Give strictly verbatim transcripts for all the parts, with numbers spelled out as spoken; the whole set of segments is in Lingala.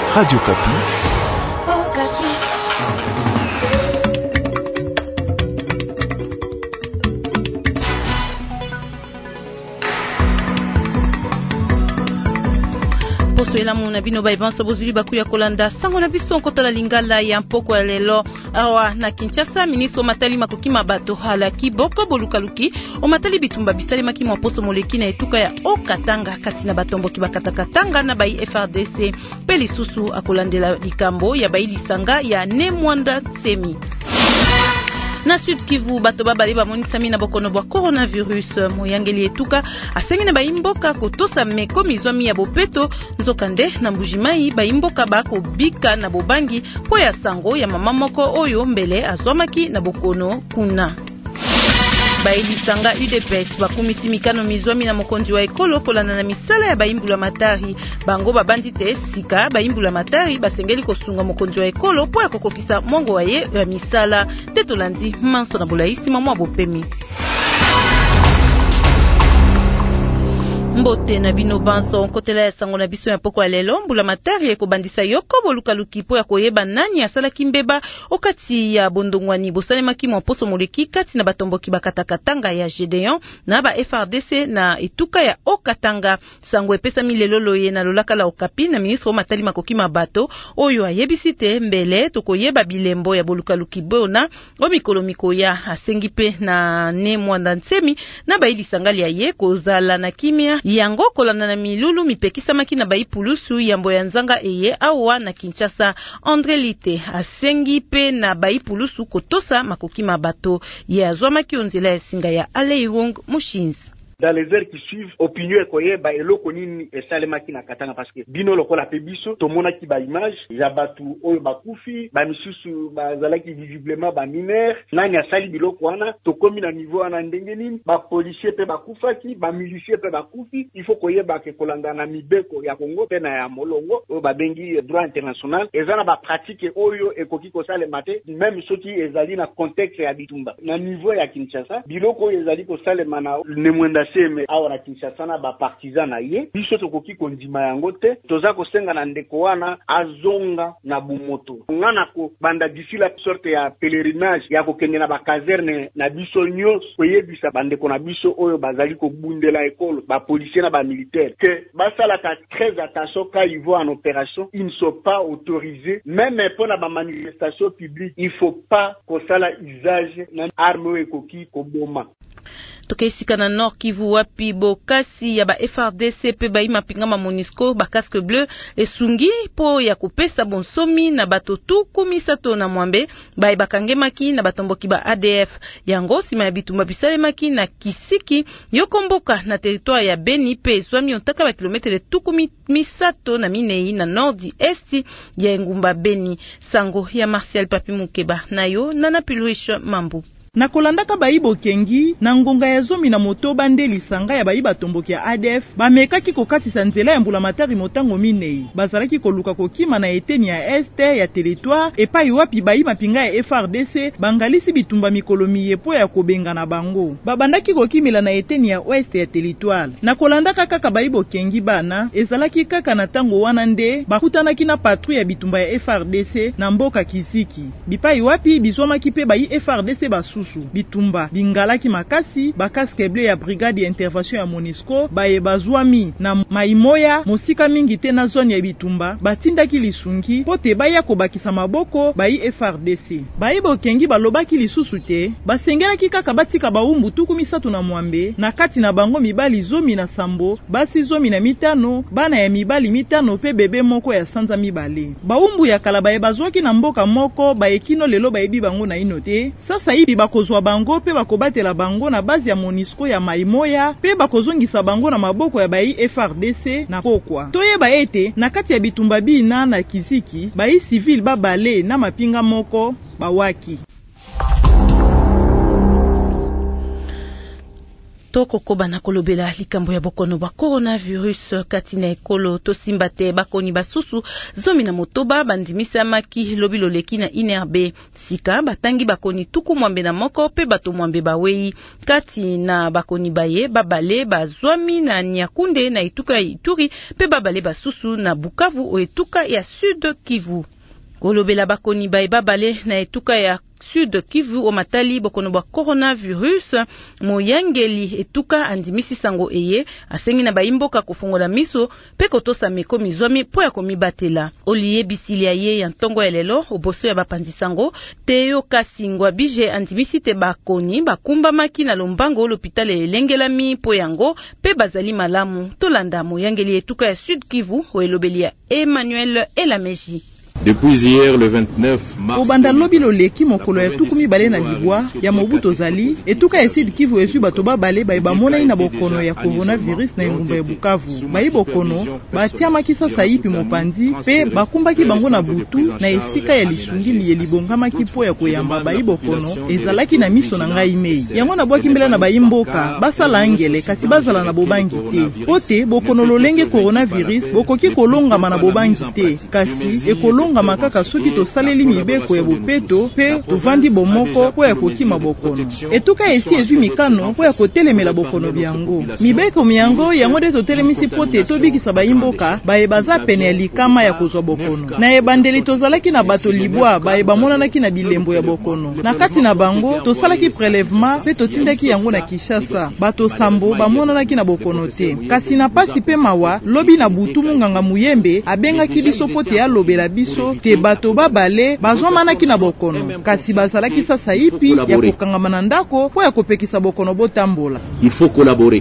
Radio Kapi. Oh, Kapi. Poso elamu na bino baibanso bozuli bakuya kolanda sango na biso nkotala lingala ya mpoko ya lelo awa na Kinshasa. Ministre Matali makoki mabato halaki boko bolukaluki o matali bitumba bisale maki mwa poso moleki na etuka ya Okatanga kati na batomboki bakatakatanga na bai F R D C pe lisusu akolandela likambo ya bai lisanga ya Nemwanda Semi. Na Sud Kivu bato babali bamonisami na bokono bwa coronavirus moyangeli etuka asengi na baimboka kotosa meko mizwami ya bopeto nzokande na mbujimai baimboka bako bika na bobangi po ya sango ya mama moko oyo mbele azwamaki na bokono kuna. Bailisanga U D P S bakumisi mikano mizwami na mokonzi wa ekolo kolana na misala ya baimbula matari bango babandi te sika baimbula matari basengeli kosunga mokonzi wa ekolo po ya kokokisa mongo wa ye ya misala tetolandi manso na bulaisi mamwa bopemi. Mbote na bino banso kotela ya sango na biso ya poko ya lelo mbula matari ekobandisa yoko bolukaluki po ya koyeba nani asalaki mbeba okati ya bondongwani bosalemaki mwa poso moleki kati na batomboki bakatakatanga ya Gedeon na ba F R D C na etuka ya Okatanga. Sango epesami lelo loye na lolaka la Okapi na ministre Matali makoki mabato oyo ayebisi te mbele tokoyeba bilembo ya bolukaluki bona o mikolo mikoya asengi pe na Nemwanda Nsemi na bailisangali ya ye kozala na kimia yango kolanda na milulu mipekisamaki na baipulusu yambo ya nzanga eye awa na Kinshasa. André Lite asengi pe na baipulusu kotosa makoki mabato ya zwamaki onzela ya singa ya Aleirung Mushinzi. Dans les heures qui suivent, opinion ekoye ba eloko nini esalemaki na Katanga parce que bino lokola pe biso tomona ki ba image ya batu oyo bakufi ba misusu bazalaki visiblement ba mineur nani asali biloko wana tokomi na niveau wana ndenge nini ba policier pe bakufaki ba musicien pe bakufi. Il faut koyeba ke kolanda na mibeko ya Kongo pe na ya molongo oyo babengi droit international ezana ba pratique oyo ekoki kosalema te même soki ezali na contexte ya bitumba na niveau ya Kinshasa biloko oyo ezali kosalema na Nemwanda Seme awa na Kinshasa na ba partisan na ye biso tokoki kondima yango te toza kosenga na ndeko wana azonga na bumoto ngana ko banda d'ici la sorte ya pèlerinage ya kokende na ba caserne na biso nyos koyebisa bandeko na biso oyo bazali kobundela ekolo ba policier na ba militaire que basala ka très attention quand ils vont en opération ils ne sont pas autorisés même pour na ba manifestation publique il faut pas ko sala usage na arme ekoki koboma. Tokeisika na Nord Kivu wapi bokasi ya ba F R D C pe baima pingama Monisco ba casque bleu esungi po ya kupesa bonsomi na bato tuku misato na mwambe ba bakangemaki na batomboki ba A D F yango sima ya bitumba bisalemaki na Kisiki yokomboka na territoire ya Beni pe swami ontaka ba kilometre tuku misato na minei na nordi esti ya ngumba Beni. Sango ya Martial Papi Mukeba nayo Nana Pilwish Mambu. Na kolandaka baibo kengi na ngonga ya zomi na moto bande lisanga ya baiba tomboki ya A D F bamekaki kokatisa nzela ya mbula matari motango minei bazalaki koluka kokima na eteni ya este ya territoire epai wapi baiba pinga ya F R D C bangalisi bitumba mikolo miyepo ya kobenga na bango babandaki kokimila na eteni ya oueste ya territoire. Na kolandaka kaka baibo kengi bana ezalaki kaka na tango wana nde bakutanaki na patrouille ya bitumba ya F R D C na mboka Kisiki bipai wapi bizwamaki pe bai F R D C basu bitumba bingalaki makasi ba casque bleu ya brigade ya intervention ya Monisco baye bazwami na maimoya mosika mingi te na zone ya bitumba batindaki lisungi pote baya kobakisa maboko bayi F R D C bayi bokengi balobaki lisusu te basengelaki kaka batika baumbu tuku misatu na mwambe na kati na bango mibali zomi na sambo basi zomi na mitano bana ya mibali mitano pe bebe moko ya sanza mibale baumbu ya kala baye bazwaki na mboka moko baekino lelo bayebi bango na ino te sasa ibi bakozwa bango pe bakobatela bango na base ya Monisco ya maimoya pe bakozongisa bango na maboko ya bai F R D C na pokwa toyeba ete na kati ya bitumba bina na Kisiki bai civil babale na mapinga moko bawaki. tokokoba na kolobela likambo ya bokono ba coronavirus kati na ekolo tosimba te bakoni basusu zomi na motoba bandimisa maki lobi loleki na I N R B sika batangi bakoni tuku mwambe na moko pe bato mwambe bawei kati na bakoni baye babale bazwami na Nyakunde na etuka ya Ituri pe babale basusu na Bukavu o etuka ya Sud Kivu. Kolobela bakoni baye babale na etuka ya Sud Kivu o matali bokono ba coronavirus moyangeli etuka andimisi sango eye asengi na baimboka kufungola miso pe kotosa meko mizwami po ya komibatela oliye bisilia ye ya ntongo ya lelo oboso ya bapanzi sango Teo Kasingwa bije andimisi te bakoni bakumba maki na lombango l'hôpital elengelami po yango pe bazali malamu tolanda moyangeli etuka ya Sud Kivu o elobelia Emmanuel Elameji. Depuis hier le vingt-neuf mars obanda lobi loleki mokolo ya tukumi bale na libwa ya mobuto zali etuka ya Sud Kivu esu bato babale baye bamona ina bokono ya coronavirus na engumba ya Bukavu bayi bokono batiamaki sasa yipi mopanzi pe bakumbaki bango na butu na esika ya lisungili ye libongamaki po ya koyamba bayi bokono ezalaki na miso na ngai mei yango na bwaki mbela na bayi mboka basala angele kasi bazala na bobangi te pote bokono lolenge coronavirus bokoki kolongama na bobangi te kasi ekolo nga makaka soki tosaleli mibeko ya bopeto pe tovandi bomoko po ya kokima bokono etuka esi ezwi mikano po ya kotelemela bokono byango mibeko miyango yango de totelemisi pote tobikisa bayimboka baye baza pene ya likama ya kozwa bokono na ebandeli tozalaki na bato libwa baye bamonanaki na bilembo ya bokono na kati na bango tosalaki prelèvement pe totindaki yango na Kinshasa bato sambo bamonanaki na bokono te kasi na pasi pe mawa lobi na butu munganga muyembe abengaki biso pote ya lobela biso te bato babale bazwamanaki na bokono kasi bazalaki sasa yipi ya kokangama na ndako po ya kopekisa bokono botambola. Il faut collaborer.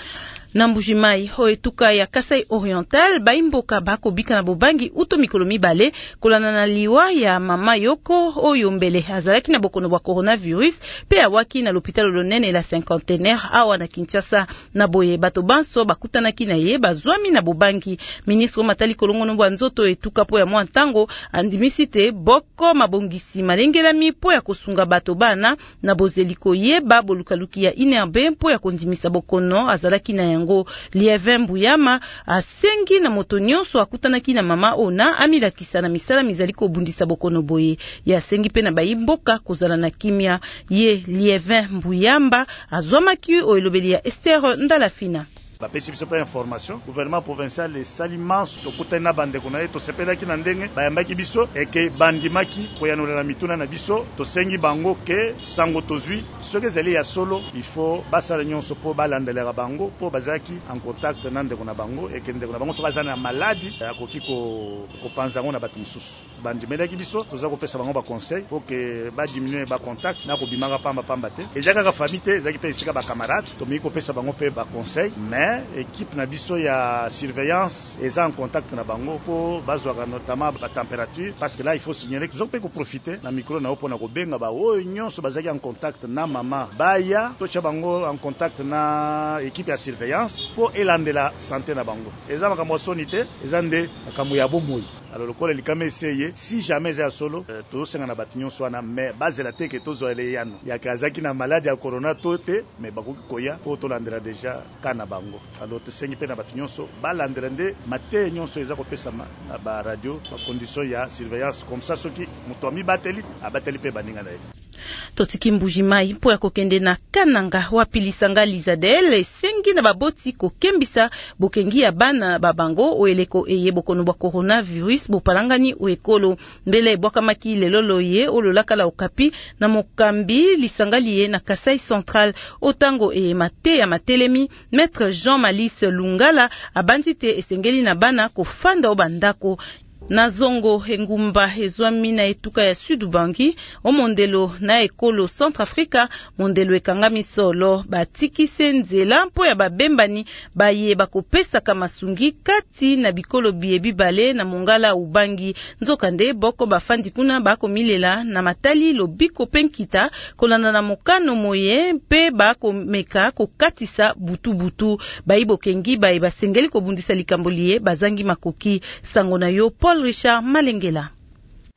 Na Mbujimai ho etuka ya Kasai Oriental baimboka bako bika na bobangi uto mikolo mibale kolana na liwa ya mama yoko oyo mbele azalaki na bokono bwa coronavirus pe awaki na l'hôpital lonene la cinquantenaire awa na Kinshasa na boye bato banso bakutanaki na ye bazwami na bobangi. Ministre Matali Kolongono bwa nzoto etuka po ya mwa ntango andimisi te boko mabongisi malengelami po ya kosunga bato bana na bozeliko ye ba bolukaluki ya I N R B po ya kondimisa bokono azalaki na yango Lievin Mbuyama asengi na moto nyonso akutanaki na mama ona amilakisa na misala mizali kobundisa bokono boye ya sengi pe na bayimboka kozala na kimia ye Lievin Mbuyamba azwamaki o elobeli ya Esther Ndalafina. La pesi pas information gouvernement provincial les salimans to kutena bande kuna to sepelaki na ndenge bayambaki biso eke bandimaki koyanola na mituna na biso to sengi bango ke sango tozui soki ezali ya solo il faut basala nyonso po balandelera bango po bazaki en contact na ndeko na bango eke ndeko na bango so bazana maladi akoki ko kopanza ngo na bato mosusu bandimelaki biso toza kopesa bango ba conseil po ke ba diminuer ba contact na ko bimaka pamba pamba te ezaka ka famille te ezaki pe esika ba camarades to mi kopesa bango pe ba conseil mais équipe na biso ya surveillance eza en contact na bango po bazwaka notamment ba température parce que là il faut signaler que zope ko profiter na micro na opona ko benga ba oyo nyonso bazaki en contact na mama baya to cha bango en contact na équipe ya surveillance po elandela santé na bango eza makambo sonité eza nde makambo ya bomoi. Alors le col likame essayé si jamais eza solo euh, to senga na batinyo swana mais base la teke to zo ele yano ya kazaki na maladie ya corona tote mais bakoki koya po to landela déjà kana bango. Alors te sengi pe na batinyo so balandela nde mate nyonso eza kopesa na ba radio ba condition ya surveillance comme ça soki muto mi bateli abateli pe baninga na ye. Totiki Mbujimai po ya kokende na Kananga wapilisanga Lizadel sengi na baboti kokembisa bokengi ya bana babango oeleko eye bokono bwa coronavirus bopalangani oekolo mbele bwakamaki lelolo ye ololaka la okapi na mokambi lisangali ye na Kasai Central otango eye mate ya matelemi Maître Jean Malice Lungala abandite esengeli na bana kofanda obandako na zongo engumba ezwami na etuka ya Sud-Bangi o mondelo na ekolo Centrafrica mondelo ekanga misolo batikise nzela mpo ya babembani baye bakopesa kamasungi kati na bikolo biebi bale na mongala Ubangi nzokande boko bafandi kuna bako milela na matali lobiko penkita kolanda na mokano moye mpe bako meka kokatisa butu butu bayibo kengi baye basengeli kobundisa likambolie bazangi makoki sango na yo Paul Richard Malengela.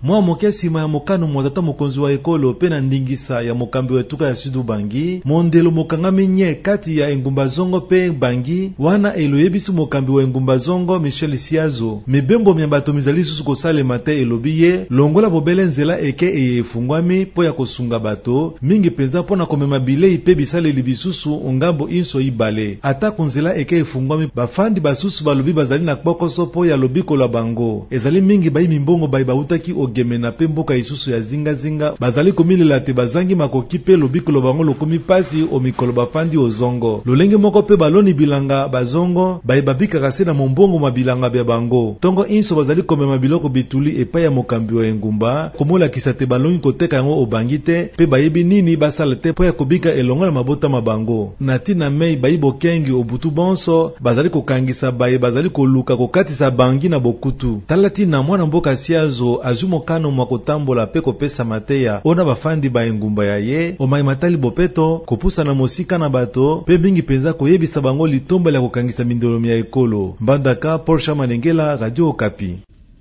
mwa moke sima ya mokano mwatata mokonzi wa ekolo pe na ndingisa ya mokambi wetuka ya Sud Bangi mondelo mokangami nye kati ya engumba zongo pe Bangi wana eloyebisi mokambi wa engumba zongo Michel Siazo mibembo mya bato mizali susu kosalema te elobi ye longola bobele nzela eke eye efungwami po ya kosunga bato mingi penza pona komema bilei pe bisaleli bisusu ongambo inso ibale ata konzela eke efungwami bafandi basusu balobi bazali na kpokoso po ya lobiko la bango ezali mingi bayi mimbongo bayi bautaki ogemena pe mboka isusu ya zinga zinga bazali komilela te bazangi makoki pe lobiko lo bango lokomi pasi o mikolo bafandi ozongo lolenge moko pe baloni bilanga bazongo bayi babikaka se na mombongo mabilanga bya bango tongo inso bazali komema biloko bituli epai ya mokambi wa engumba komolakisa te balongi koteka yango obangi te pe bayebi nini basala te po ya kobika elongo na mabota mabango na tina mei bayi bokengi obutu bonso bazali kokangisa baye bazali koluka kokatisa bangi na bokutu talati na mwana mboka Siazo azu mokano mwa kotambola pe kopesa mateya ona bafandi ba engumba ya ye omai matali bopeto kopusa na mosika na bato pe bingi penza koyebisa bango litomba la kokangisa mindolo ya ekolo mbandaka Porsche Manengela Radio Okapi.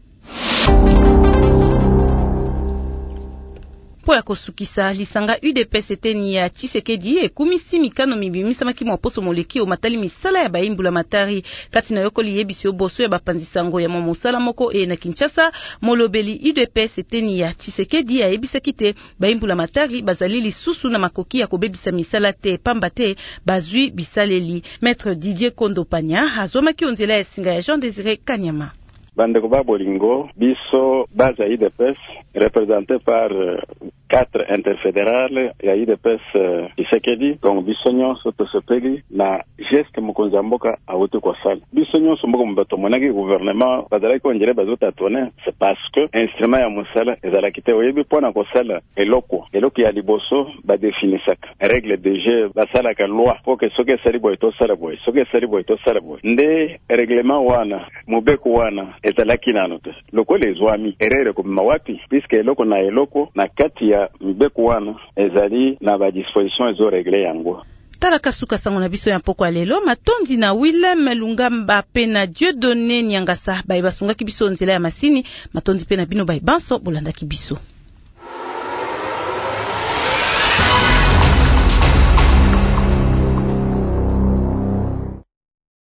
Po ya kosukisa lisanga U D P S eteni ya Tshisekedi ekumisi mikano mibimisa maki mwaposo moleki o matali misala ya baimbula matari kati na yokoli yebisi oboso ya bapanzisango ya momosala moko e na Kinshasa molobeli U D P S eteni ya Tshisekedi ya ebisa kite baimbula matari bazali lisusu na makoki ya kobebisa misala te pamba te bazui bisaleli. Maître Didier Kondopanya azomaki onzela ya singa ya Jean Désiré Kanyama. Bandeko ba bolingo biso baza I D P S représenté par euh, quatre interfédérales ya I D P S uh, Tshisekedi donc biso nyonso tosepeli na geste mokonzi ya mboka awuti kosala biso nyonso mboka mobato monaki gouvernement bazalaki onjele bazotatone c'est parce que instrument ya mosala ezalaki te oyebi mpona kosala eloko eloko ya liboso badefinisaka règle de jeu basalaka loi po ke soki esali boye tosala boye soki esali boye tosala boye nde règlement wana mobeko wana ezalaki nano te lokola ezwami erere komema wapi puisque eloko na eloko na kati ya mbeko wana ezali na ba disposition ezo regle yango. Tala kasuka sango na biso ya mpoko lelo matondi na Willem Lungamba pe na Dieudonné Nyangasa bayi basunga kibiso nzela ya masini matondi pe na bino bayi banso bolanda kibiso.